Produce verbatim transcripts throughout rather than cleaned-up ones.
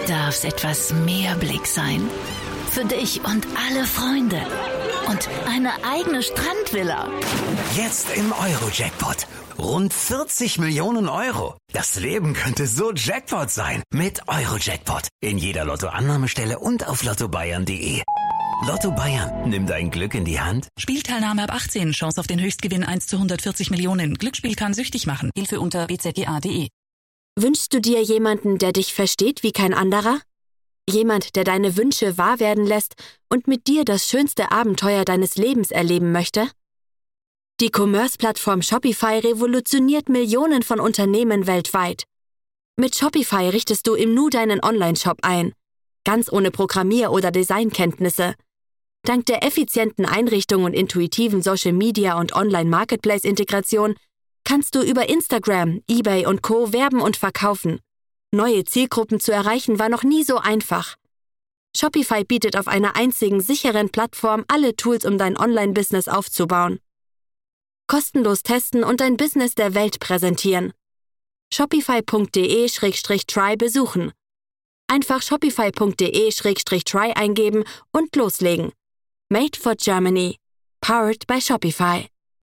darf's etwas mehr Blick sein. Für dich und alle Freunde. Und eine eigene Strandvilla. Jetzt im Euro-Jackpot. Rund vierzig Millionen Euro. Das Leben könnte so Jackpot sein. Mit Euro-Jackpot. In jeder Lottoannahmestelle und auf lotto bayern punkt de. Lotto Bayern, nimm dein Glück in die Hand. Spielteilnahme ab achtzehn, Chance auf den Höchstgewinn eins zu hundertvierzig Millionen. Glücksspiel kann süchtig machen. Hilfe unter b z g a punkt de. Wünschst du dir jemanden, der dich versteht wie kein anderer? Jemand, der deine Wünsche wahr werden lässt und mit dir das schönste Abenteuer deines Lebens erleben möchte? Die Commerce-Plattform Shopify revolutioniert Millionen von Unternehmen weltweit. Mit Shopify richtest du im Nu deinen Online-Shop ein. Ganz ohne Programmier- oder Designkenntnisse. Dank der effizienten Einrichtung und intuitiven Social-Media- und Online-Marketplace-Integration kannst du über Instagram, eBay und Co. werben und verkaufen. Neue Zielgruppen zu erreichen war noch nie so einfach. Shopify bietet auf einer einzigen sicheren Plattform alle Tools, um dein Online-Business aufzubauen. Kostenlos testen und dein Business der Welt präsentieren. shopify punkt de slash try besuchen. Einfach shopify punkt de slash try eingeben und loslegen. Made for Germany. Powered by Shopify.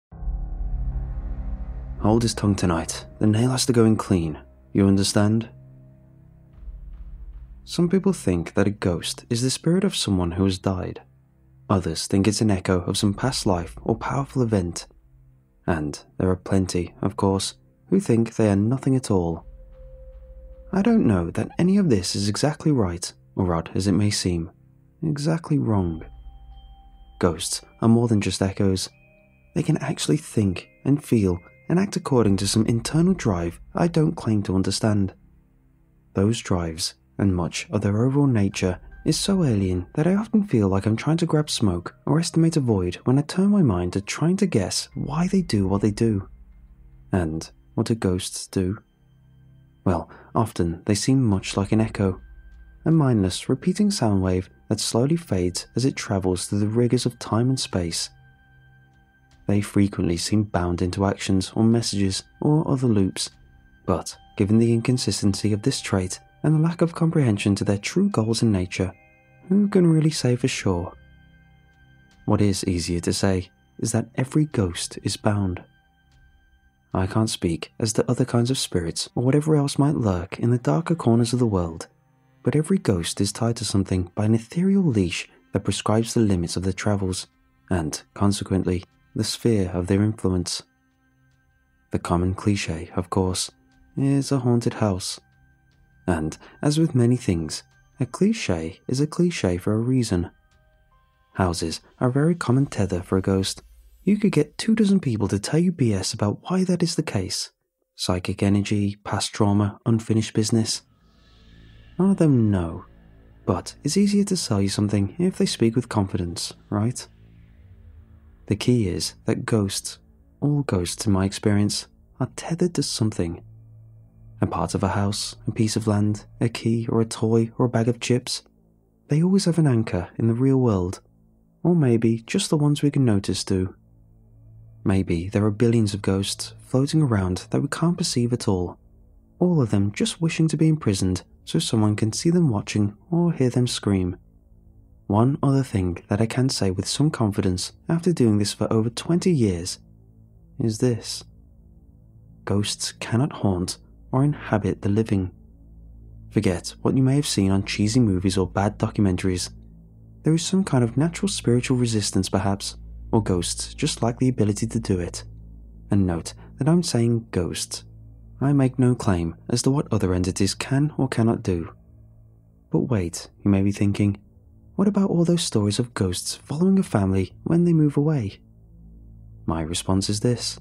Hold his tongue tonight. The nail has to go in clean. You understand? Some people think that a ghost is the spirit of someone who has died. Others think it's an echo of some past life or powerful event. And there are plenty, of course, who think they are nothing at all. I don't know that any of this is exactly right, or odd as it may seem, exactly wrong. Ghosts are more than just echoes. They can actually think and feel and act according to some internal drive I don't claim to understand. Those drives, and much of their overall nature, is so alien that I often feel like I'm trying to grab smoke or estimate a void when I turn my mind to trying to guess why they do what they do. And what do ghosts do? Well, often they seem much like an echo, a mindless, repeating sound wave that slowly fades as it travels through the rigors of time and space. They frequently seem bound into actions or messages or other loops, but given the inconsistency of this trait and the lack of comprehension to their true goals in nature, who can really say for sure? What is easier to say is that every ghost is bound. I can't speak as to other kinds of spirits or whatever else might lurk in the darker corners of the world, but every ghost is tied to something by an ethereal leash that prescribes the limits of their travels, and, consequently, the sphere of their influence. The common cliché, of course, is a haunted house. And, as with many things, a cliché is a cliché for a reason. Houses are a very common tether for a ghost. You could get two dozen people to tell you B S about why that is the case. Psychic energy, past trauma, unfinished business. None of them know, but it's easier to sell you something if they speak with confidence, right? The key is that ghosts, all ghosts in my experience, are tethered to something. A part of a house, a piece of land, a key or a toy or a bag of chips. They always have an anchor in the real world, or maybe just the ones we can notice do. Maybe there are billions of ghosts floating around that we can't perceive at all, all of them just wishing to be imprisoned so someone can see them watching or hear them scream. One other thing that I can say with some confidence after doing this for over twenty years is this. Ghosts cannot haunt or inhabit the living. Forget what you may have seen on cheesy movies or bad documentaries. There is some kind of natural spiritual resistance perhaps, or ghosts just lack the ability to do it. And note that I'm saying ghosts. I make no claim as to what other entities can or cannot do. But wait, you may be thinking, what about all those stories of ghosts following a family when they move away? My response is this.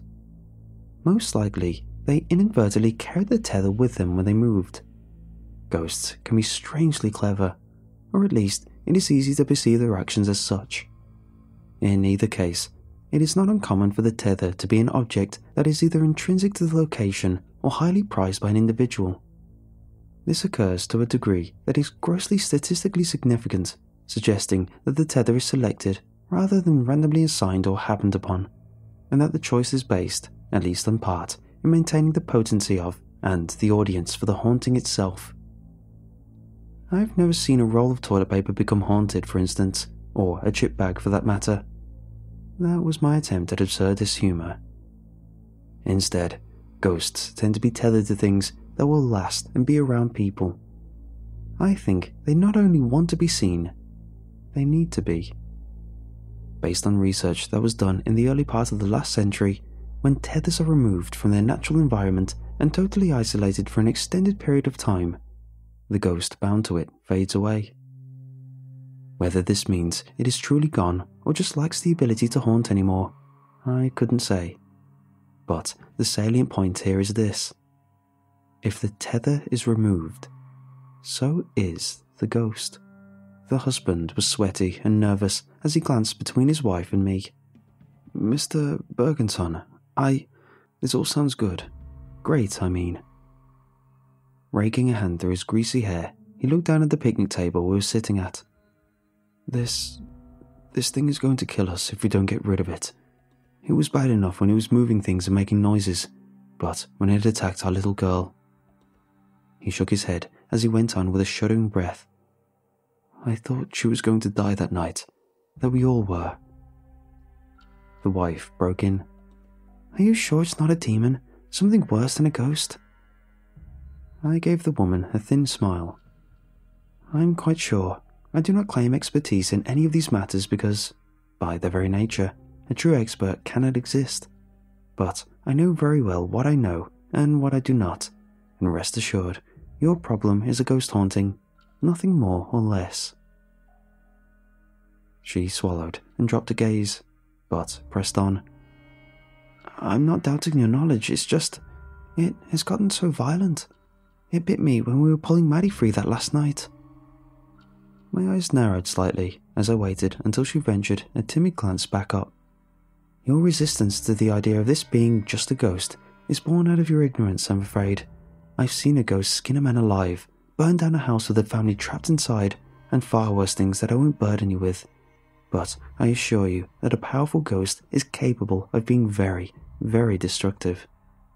Most likely, they inadvertently carried the tether with them when they moved. Ghosts can be strangely clever, or at least it is easy to perceive their actions as such. In either case, it is not uncommon for the tether to be an object that is either intrinsic to the location or highly prized by an individual. This occurs to a degree that is grossly statistically significant, suggesting that the tether is selected rather than randomly assigned or happened upon, and that the choice is based, at least in part, in maintaining the potency of and the audience for the haunting itself. I've never seen a roll of toilet paper become haunted, for instance, or a chip bag for that matter. That was my attempt at absurdist humour. Instead, ghosts tend to be tethered to things that will last and be around people. I think they not only want to be seen, they need to be. Based on research that was done in the early part of the last century, when tethers are removed from their natural environment and totally isolated for an extended period of time, the ghost bound to it fades away. Whether this means it is truly gone or just lacks the ability to haunt anymore, I couldn't say. But the salient point here is this: if the tether is removed, so is the ghost. The husband was sweaty and nervous as he glanced between his wife and me. "Mister Bergenton, I... this all sounds good. Great, I mean." Raking a hand through his greasy hair, he looked down at the picnic table we were sitting at. This... this thing is going to kill us if we don't get rid of it. It was bad enough when it was moving things and making noises, but when it attacked our little girl... He shook his head as he went on with a shuddering breath. "I thought she was going to die that night, that we all were." The wife broke in. "Are you sure it's not a demon? Something worse than a ghost?" I gave the woman a thin smile. "I'm quite sure. I do not claim expertise in any of these matters because, by their very nature, a true expert cannot exist. But I know very well what I know and what I do not, and rest assured, your problem is a ghost haunting, nothing more or less." She swallowed and dropped a gaze, but pressed on. "I'm not doubting your knowledge, it's just, it has gotten so violent. It bit me when we were pulling Maddie free that last night." My eyes narrowed slightly as I waited until she ventured a timid glance back up. "Your resistance to the idea of this being just a ghost is born out of your ignorance, I'm afraid. I've seen a ghost skin a man alive, burn down a house with a family trapped inside, and far worse things that I won't burden you with. But I assure you that a powerful ghost is capable of being very, very destructive."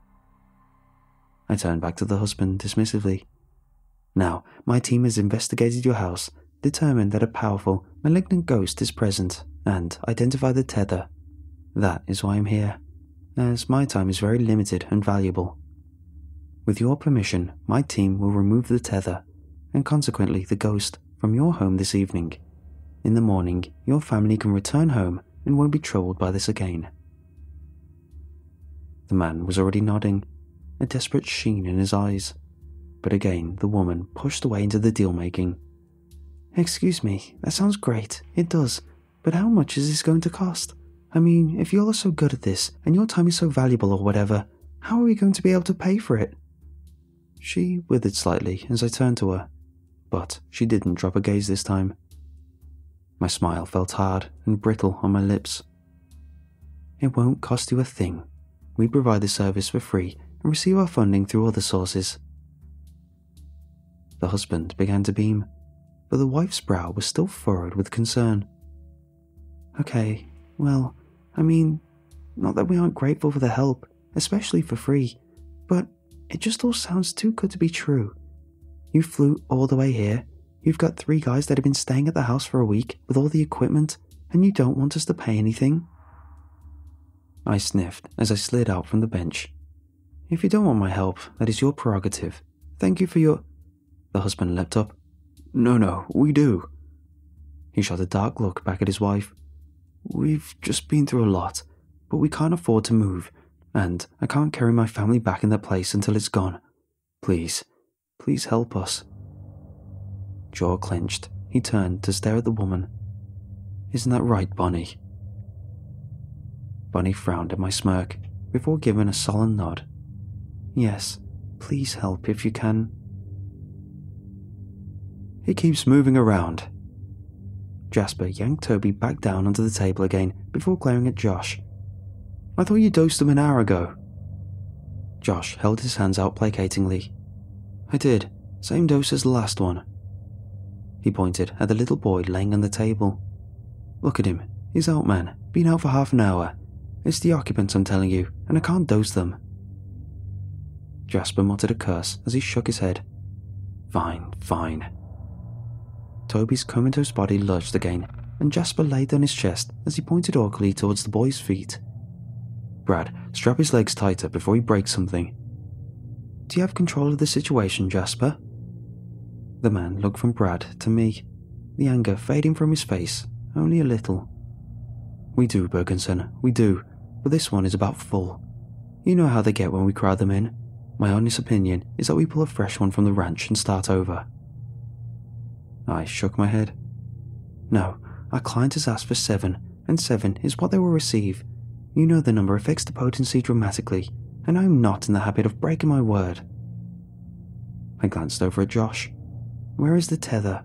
I turned back to the husband dismissively. "Now, my team has investigated your house, determined that a powerful, malignant ghost is present, and identified the tether. That is why I'm here, as my time is very limited and valuable. With your permission, my team will remove the tether, and consequently the ghost, from your home this evening. In the morning, your family can return home and won't be troubled by this again." The man was already nodding, a desperate sheen in his eyes, but again the woman pushed away into the deal-making. "Excuse me, that sounds great, it does, but how much is this going to cost? I mean, if you all are so good at this, and your time is so valuable or whatever, how are we going to be able to pay for it?" She withered slightly as I turned to her, but she didn't drop a gaze this time. My smile felt hard and brittle on my lips. "It won't cost you a thing. We provide the service for free and receive our funding through other sources." The husband began to beam, but the wife's brow was still furrowed with concern. "Okay, well, I mean, not that we aren't grateful for the help, especially for free, but it just all sounds too good to be true. You flew all the way here, you've got three guys that have been staying at the house for a week with all the equipment, and you don't want us to pay anything?" I sniffed as I slid out from the bench. "If you don't want my help, that is your prerogative. Thank you for your..." The husband leapt up. "No, no, we do." He shot a dark look back at his wife. "We've just been through a lot, but we can't afford to move, and I can't carry my family back in that place until it's gone. Please, please help us." Jaw clenched, he turned to stare at the woman. "Isn't that right, Bonnie?" Bonnie frowned at my smirk, before giving a sullen nod. "Yes, please help if you can." "It keeps moving around." Jasper yanked Toby back down onto the table again before glaring at Josh. "I thought you dosed him an hour ago." Josh held his hands out placatingly. "I did, same dose as the last one." He pointed at the little boy laying on the table. "Look at him, he's out, man, been out for half an hour. It's the occupants, I'm telling you, and I can't dose them." Jasper muttered a curse as he shook his head. "Fine, fine." Toby's comatose body lurched again, and Jasper laid on his chest as he pointed awkwardly towards the boy's feet. Brad, strap his legs tighter before he breaks something. Do you have control of the situation, Jasper? The man looked from Brad to me, the anger fading from his face, only a little. We do, Bergensen, we do, but this one is about full. You know how they get when we crowd them in. My honest opinion is that we pull a fresh one from the ranch and start over. I shook my head. No, our client has asked for seven, and seven is what they will receive. You know the number affects the potency dramatically, and I am not in the habit of breaking my word. I glanced over at Josh. Where is the tether?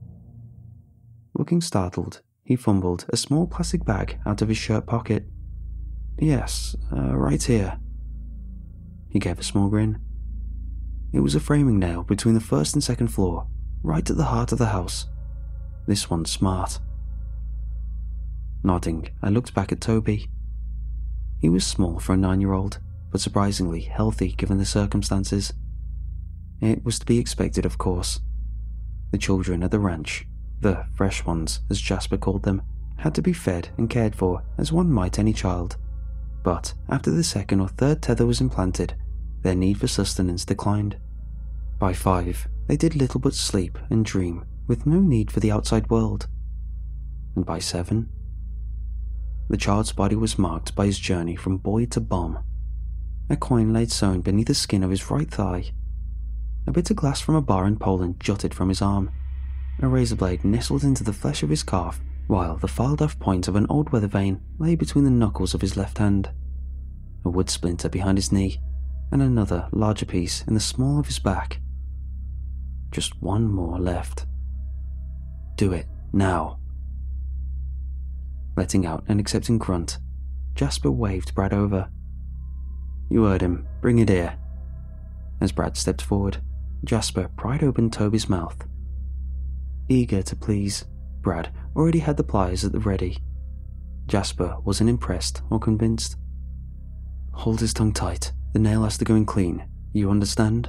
Looking startled, he fumbled a small plastic bag out of his shirt pocket. Yes, uh, right here. He gave a small grin. It was a framing nail between the first and second floor, right at the heart of the house. This one's smart. Nodding, I looked back at Toby. He was small for a nine-year-old, but surprisingly healthy given the circumstances. It was to be expected, of course. The children at the ranch, the fresh ones, as Jasper called them, had to be fed and cared for as one might any child. But after the second or third tether was implanted, their need for sustenance declined. By five, they did little but sleep and dream, with no need for the outside world. And by seven, the child's body was marked by his journey from boy to bomb. A coin laid sewn beneath the skin of his right thigh. A bit of glass from a bar in Poland jutted from his arm. A razor blade nestled into the flesh of his calf, while the filed-off point of an old weather vane lay between the knuckles of his left hand. A wood splinter behind his knee, and another larger piece in the small of his back. Just one more left. Do it, now. Letting out an accepting grunt, Jasper waved Brad over. You heard him, bring it here. As Brad stepped forward, Jasper pried open Toby's mouth. Eager to please, Brad already had the pliers at the ready. Jasper wasn't impressed or convinced. Hold his tongue tight, the nail has to go in clean, you understand?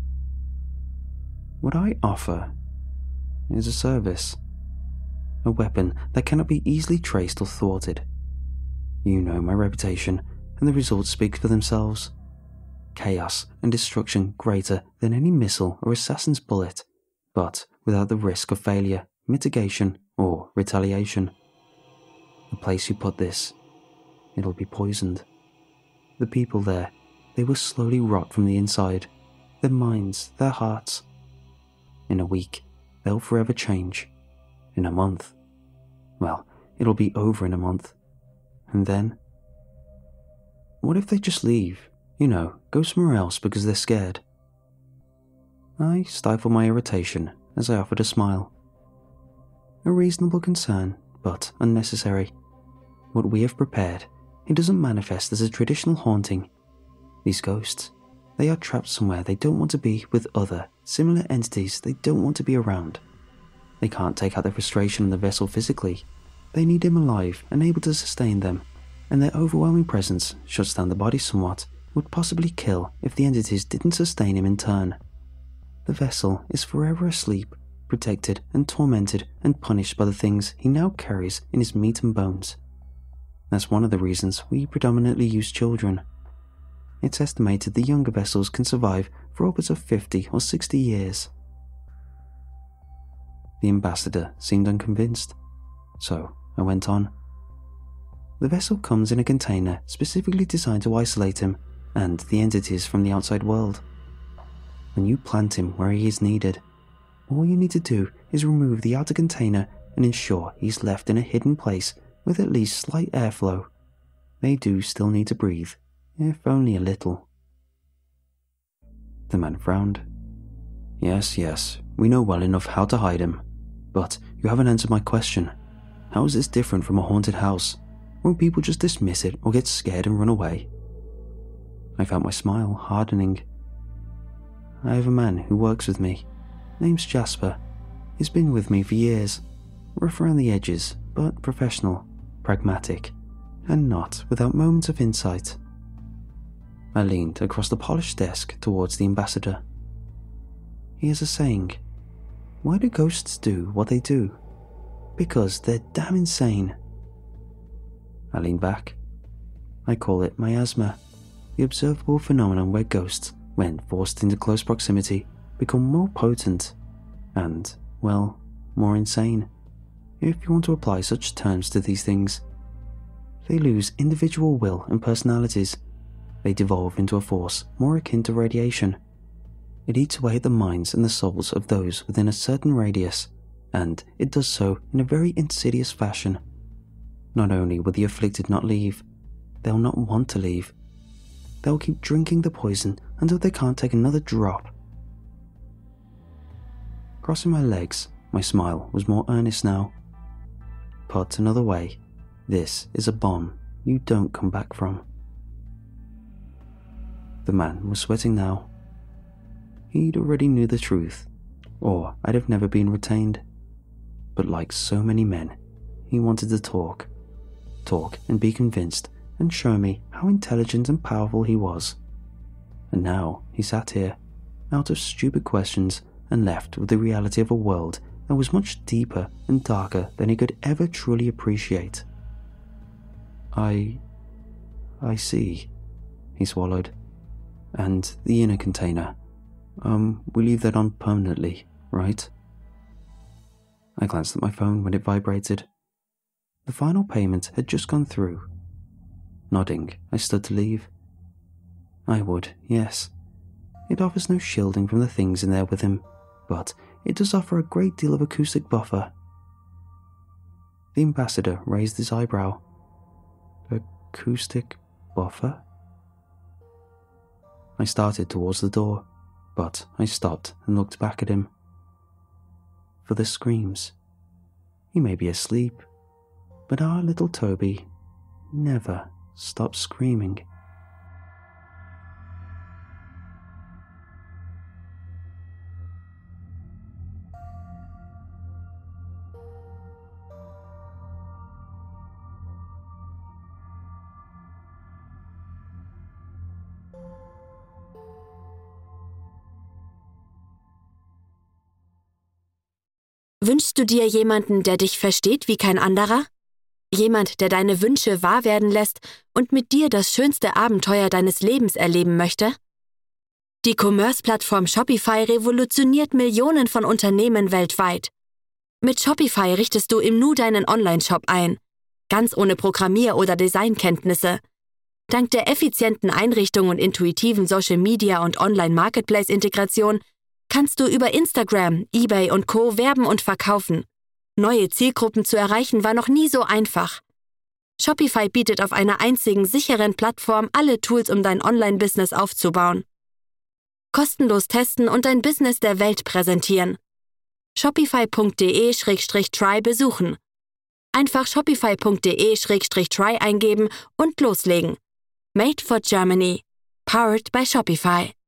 What I offer is a service. A weapon that cannot be easily traced or thwarted. You know my reputation, and the results speak for themselves. Chaos and destruction greater than any missile or assassin's bullet, but without the risk of failure, mitigation, or retaliation. The place you put this, it'll be poisoned. The people there, they will slowly rot from the inside, their minds, their hearts. In a week, they'll forever change. In a month, well, it'll be over in a month. And then? What if they just leave? You know, go somewhere else because they're scared. I stifled my irritation as I offered a smile. A reasonable concern, but unnecessary. What we have prepared, it doesn't manifest as a traditional haunting. These ghosts, they are trapped somewhere they don't want to be with other, similar entities they don't want to be around. They can't take out their frustration on the vessel physically. They need him alive and able to sustain them, and their overwhelming presence shuts down the body somewhat, would possibly kill if the entities didn't sustain him in turn. The vessel is forever asleep, protected and tormented and punished by the things he now carries in his meat and bones. That's one of the reasons we predominantly use children. It's estimated the younger vessels can survive for upwards of fifty or sixty years. The ambassador seemed unconvinced, so I went on. The vessel comes in a container specifically designed to isolate him and the entities from the outside world. When you plant him where he is needed, all you need to do is remove the outer container and ensure he's left in a hidden place with at least slight airflow. They do still need to breathe, if only a little. The man frowned. Yes, yes, we know well enough how to hide him. But you haven't answered my question. How is this different from a haunted house? Won't people just dismiss it or get scared and run away? I felt my smile hardening. I have a man who works with me. Name's Jasper. He's been with me for years. Rough around the edges, but professional, pragmatic, and not without moments of insight. I leaned across the polished desk towards the ambassador. He has a saying. Why do ghosts do what they do? Because they're damn insane. I lean back. I call it miasma, the observable phenomenon where ghosts, when forced into close proximity, become more potent and, well, more insane, if you want to apply such terms to these things. They lose individual will and personalities. They devolve into a force more akin to radiation. It eats away at the minds and the souls of those within a certain radius, and it does so in a very insidious fashion. Not only will the afflicted not leave, they'll not want to leave. They'll keep drinking the poison until they can't take another drop. Crossing my legs, my smile was more earnest now. Put another way, this is a bomb you don't come back from. The man was sweating now. He'd already knew the truth, or I'd have never been retained. But like so many men, he wanted to talk. Talk and be convinced and show me how intelligent and powerful he was. And now he sat here, out of stupid questions, and left with the reality of a world that was much deeper and darker than he could ever truly appreciate. I... I see, he swallowed. And the inner container. Um, we leave that on permanently, right? I glanced at my phone when it vibrated. The final payment had just gone through. Nodding, I stood to leave. I would, yes. It offers no shielding from the things in there with him, but it does offer a great deal of acoustic buffer. The ambassador raised his eyebrow. Acoustic buffer? I started towards the door, but I stopped and looked back at him. For the screams. He may be asleep, but our little Toby never stops screaming. Wünschst du dir jemanden, der dich versteht wie kein anderer? Jemand, der deine Wünsche wahr werden lässt und mit dir das schönste Abenteuer deines Lebens erleben möchte? Die Commerce-Plattform Shopify revolutioniert Millionen von Unternehmen weltweit. Mit Shopify richtest du im Nu deinen Online-Shop ein, ganz ohne Programmier- oder Designkenntnisse. Dank der effizienten Einrichtung und intuitiven Social-Media- und Online-Marketplace-Integration kannst du über Instagram, eBay und Co. werben und verkaufen. Neue Zielgruppen zu erreichen war noch nie so einfach. Shopify bietet auf einer einzigen sicheren Plattform alle Tools, um dein Online-Business aufzubauen. Kostenlos testen und dein Business der Welt präsentieren. shopify punkt de slash try besuchen. Einfach shopify punkt de slash try eingeben und loslegen. Made for Germany. Powered by Shopify.